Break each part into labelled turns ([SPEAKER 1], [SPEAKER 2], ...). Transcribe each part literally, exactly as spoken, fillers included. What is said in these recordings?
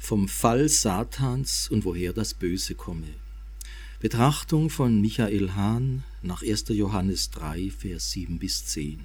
[SPEAKER 1] Vom Fall Satans und woher das Böse komme. Betrachtung von Michael Hahn nach erster Johannes drei, Vers sieben bis zehn.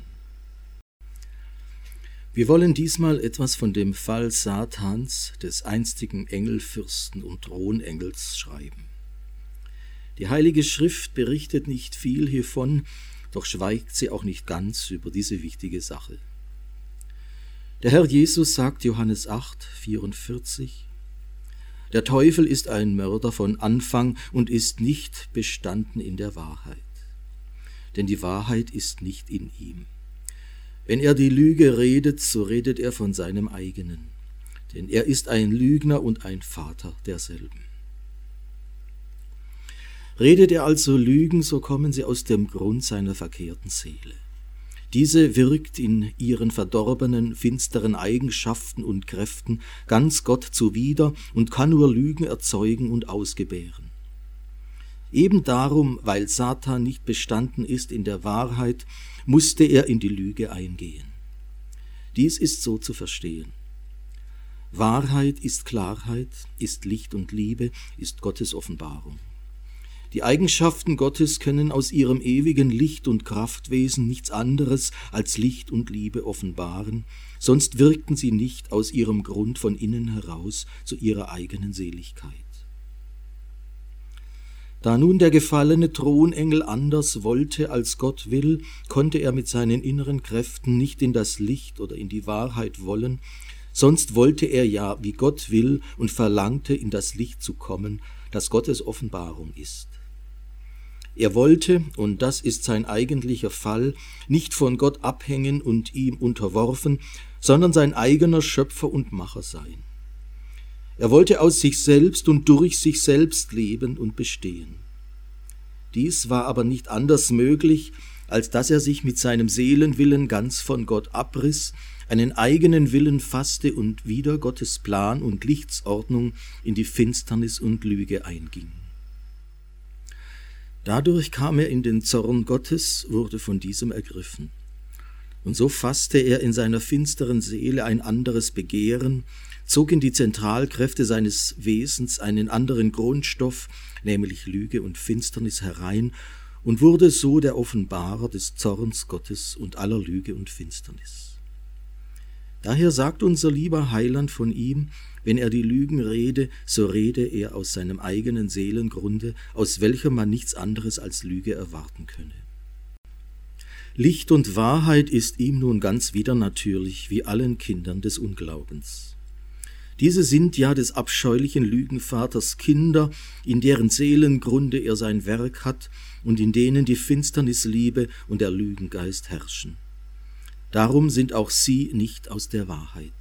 [SPEAKER 1] Wir wollen diesmal etwas von dem Fall Satans, des einstigen Engelfürsten und Thronengels, schreiben. Die Heilige Schrift berichtet nicht viel hiervon, doch schweigt sie auch nicht ganz über diese wichtige Sache. Der Herr Jesus sagt Johannes acht, vierundvierzig: Der Teufel ist ein Mörder von Anfang und ist nicht bestanden in der Wahrheit, denn die Wahrheit ist nicht in ihm. Wenn er die Lüge redet, so redet er von seinem eigenen, denn er ist ein Lügner und ein Vater derselben. Redet er also Lügen, so kommen sie aus dem Grund seiner verkehrten Seele. Diese wirkt in ihren verdorbenen, finsteren Eigenschaften und Kräften ganz Gott zuwider und kann nur Lügen erzeugen und ausgebären. Eben darum, weil Satan nicht bestanden ist in der Wahrheit, musste er in die Lüge eingehen. Dies ist so zu verstehen. Wahrheit ist Klarheit, ist Licht und Liebe, ist Gottes Offenbarung. Die Eigenschaften Gottes können aus ihrem ewigen Licht- und Kraftwesen nichts anderes als Licht und Liebe offenbaren, sonst wirkten sie nicht aus ihrem Grund von innen heraus zu ihrer eigenen Seligkeit. Da nun der gefallene Thronengel anders wollte, als Gott will, konnte er mit seinen inneren Kräften nicht in das Licht oder in die Wahrheit wollen, sonst wollte er ja, wie Gott will, und verlangte, in das Licht zu kommen, das Gottes Offenbarung ist. Er wollte, und das ist sein eigentlicher Fall, nicht von Gott abhängen und ihm unterworfen, sondern sein eigener Schöpfer und Macher sein. Er wollte aus sich selbst und durch sich selbst leben und bestehen. Dies war aber nicht anders möglich, als dass er sich mit seinem Seelenwillen ganz von Gott abriss, einen eigenen Willen fasste und wider Gottes Plan und Lichtsordnung in die Finsternis und Lüge einging. Dadurch kam er in den Zorn Gottes, wurde von diesem ergriffen. Und so fasste er in seiner finsteren Seele ein anderes Begehren, zog in die Zentralkräfte seines Wesens einen anderen Grundstoff, nämlich Lüge und Finsternis, herein und wurde so der Offenbarer des Zorns Gottes und aller Lüge und Finsternis. Daher sagt unser lieber Heiland von ihm, wenn er die Lügen rede, so rede er aus seinem eigenen Seelengrunde, aus welchem man nichts anderes als Lüge erwarten könne. Licht und Wahrheit ist ihm nun ganz widernatürlich, wie allen Kindern des Unglaubens. Diese sind ja des abscheulichen Lügenvaters Kinder, in deren Seelengrunde er sein Werk hat und in denen die Finsternisliebe und der Lügengeist herrschen. Darum sind auch sie nicht aus der Wahrheit.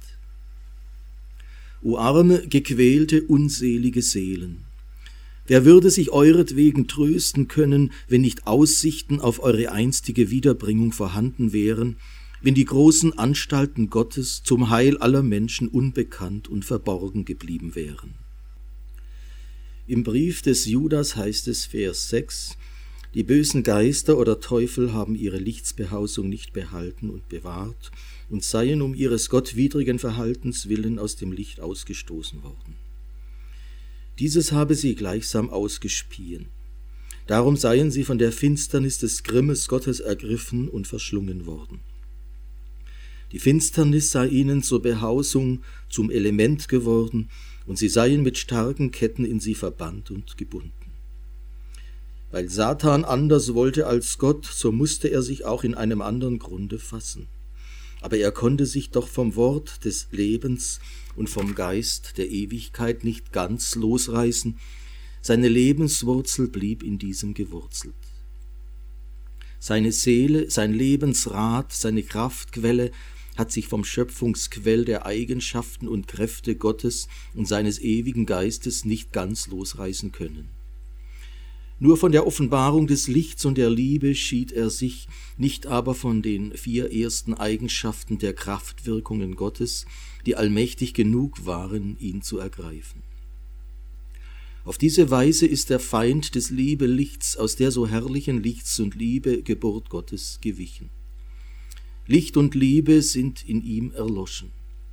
[SPEAKER 1] O arme, gequälte, unselige Seelen! Wer würde sich euretwegen trösten können, wenn nicht Aussichten auf eure einstige Wiederbringung vorhanden wären, wenn die großen Anstalten Gottes zum Heil aller Menschen unbekannt und verborgen geblieben wären? Im Brief des Judas heißt es, Vers sechs, die bösen Geister oder Teufel haben ihre Lichtsbehausung nicht behalten und bewahrt und seien um ihres gottwidrigen Verhaltens willen aus dem Licht ausgestoßen worden. Dieses habe sie gleichsam ausgespien. Darum seien sie von der Finsternis des Grimmes Gottes ergriffen und verschlungen worden. Die Finsternis sei ihnen zur Behausung, zum Element geworden, und sie seien mit starken Ketten in sie verbannt und gebunden. Weil Satan anders wollte als Gott, so musste er sich auch in einem anderen Grunde fassen. Aber er konnte sich doch vom Wort des Lebens und vom Geist der Ewigkeit nicht ganz losreißen. Seine Lebenswurzel blieb in diesem gewurzelt. Seine Seele, sein Lebensrad, seine Kraftquelle hat sich vom Schöpfungsquell der Eigenschaften und Kräfte Gottes und seines ewigen Geistes nicht ganz losreißen können. Nur von der Offenbarung des Lichts und der Liebe schied er sich, nicht aber von den vier ersten Eigenschaften der Kraftwirkungen Gottes, die allmächtig genug waren, ihn zu ergreifen. Auf diese Weise ist der Feind des Liebelichts aus der so herrlichen Lichts- und Liebe Geburt Gottes gewichen. Licht und Liebe sind in ihm erloschen.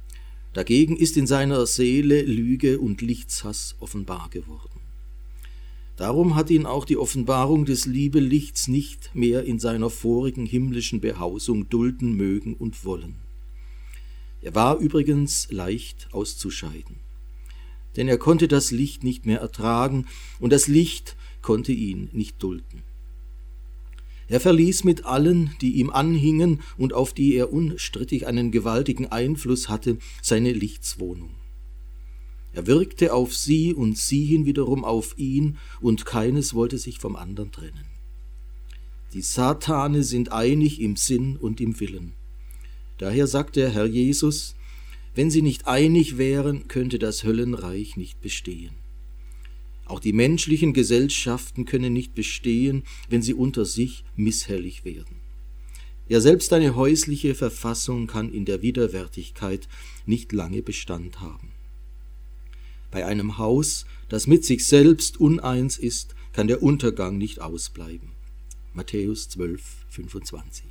[SPEAKER 1] Dagegen ist in seiner Seele Lüge und Lichtshass offenbar geworden. Darum hat ihn auch die Offenbarung des Liebelichts nicht mehr in seiner vorigen himmlischen Behausung dulden mögen und wollen. Er war übrigens leicht auszuscheiden, denn er konnte das Licht nicht mehr ertragen und das Licht konnte ihn nicht dulden. Er verließ mit allen, die ihm anhingen und auf die er unstrittig einen gewaltigen Einfluss hatte, seine Lichtswohnung. Er wirkte auf sie und sie hin wiederum auf ihn, und keines wollte sich vom anderen trennen. Die Satane sind einig im Sinn und im Willen. Daher sagt der Herr Jesus, wenn sie nicht einig wären, könnte das Höllenreich nicht bestehen. Auch die menschlichen Gesellschaften können nicht bestehen, wenn sie unter sich misshellig werden. Ja, selbst eine häusliche Verfassung kann in der Widerwärtigkeit nicht lange Bestand haben. Bei einem Haus, das mit sich selbst uneins ist, kann der Untergang nicht ausbleiben. Matthäus zwölf, fünfundzwanzig.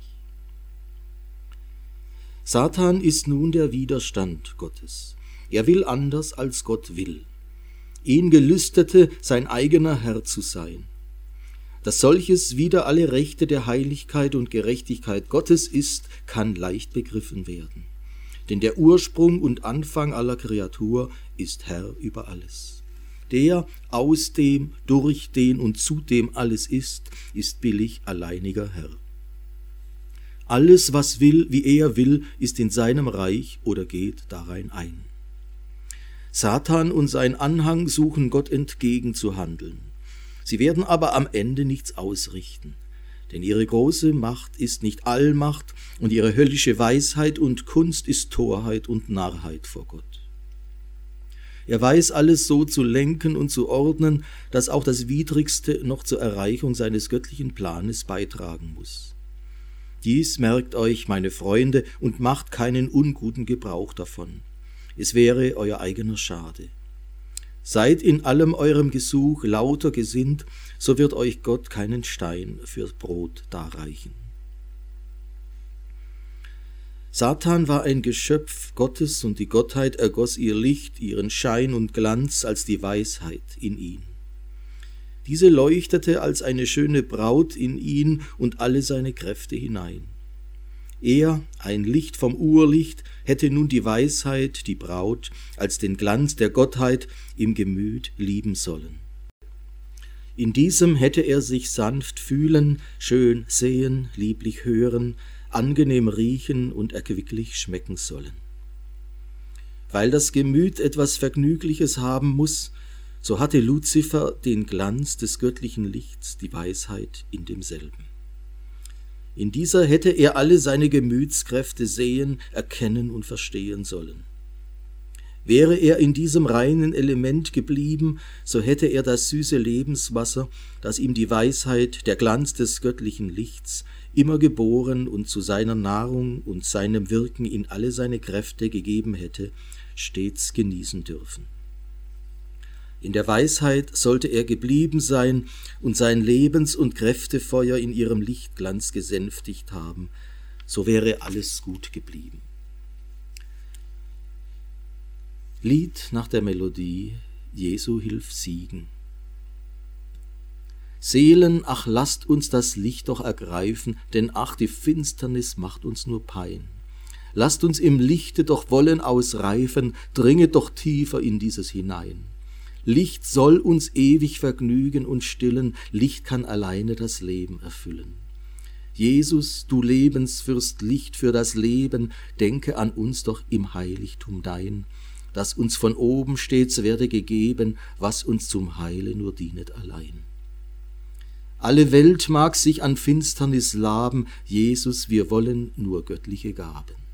[SPEAKER 1] Satan ist nun der Widerstand Gottes. Er will anders, als Gott will. Ihn gelüstete, sein eigener Herr zu sein. Dass solches wider alle Rechte der Heiligkeit und Gerechtigkeit Gottes ist, kann leicht begriffen werden. Denn der Ursprung und Anfang aller Kreatur ist Herr über alles. Der, aus dem, durch den und zu dem alles ist, ist billig alleiniger Herr. Alles, was will, wie er will, ist in seinem Reich oder geht darein ein. Satan und sein Anhang suchen Gott entgegen zu handeln. Sie werden aber am Ende nichts ausrichten. Denn ihre große Macht ist nicht Allmacht und ihre höllische Weisheit und Kunst ist Torheit und Narrheit vor Gott. Er weiß alles so zu lenken und zu ordnen, dass auch das Widrigste noch zur Erreichung seines göttlichen Planes beitragen muss. Dies merkt euch, meine Freunde, und macht keinen unguten Gebrauch davon. Es wäre euer eigener Schade. Seid in allem eurem Gesuch lauter gesinnt, so wird euch Gott keinen Stein fürs Brot darreichen. Satan war ein Geschöpf Gottes und die Gottheit ergoss ihr Licht, ihren Schein und Glanz als die Weisheit in ihn. Diese leuchtete als eine schöne Braut in ihn und alle seine Kräfte hinein. Er, ein Licht vom Urlicht, hätte nun die Weisheit, die Braut, als den Glanz der Gottheit im Gemüt lieben sollen. In diesem hätte er sich sanft fühlen, schön sehen, lieblich hören, angenehm riechen und erquicklich schmecken sollen. Weil das Gemüt etwas Vergnügliches haben muss, so hatte Luzifer den Glanz des göttlichen Lichts, die Weisheit in demselben. In dieser hätte er alle seine Gemütskräfte sehen, erkennen und verstehen sollen. Wäre er in diesem reinen Element geblieben, so hätte er das süße Lebenswasser, das ihm die Weisheit, der Glanz des göttlichen Lichts, immer geboren und zu seiner Nahrung und seinem Wirken in alle seine Kräfte gegeben hätte, stets genießen dürfen. In der Weisheit sollte er geblieben sein und sein Lebens- und Kräftefeuer in ihrem Lichtglanz gesänftigt haben, so wäre alles gut geblieben. Lied nach der Melodie Jesu hilf siegen. Seelen, ach, lasst uns das Licht doch ergreifen, denn ach, die Finsternis macht uns nur Pein. Lasst uns im Lichte doch wollen ausreifen, dringet doch tiefer in dieses hinein. Licht soll uns ewig vergnügen und stillen, Licht kann alleine das Leben erfüllen. Jesus, du Lebensfürst, Licht für das Leben, denke an uns doch im Heiligtum dein, dass uns von oben stets werde gegeben, was uns zum Heile nur dienet allein. Alle Welt mag sich an Finsternis laben, Jesus, wir wollen nur göttliche Gaben.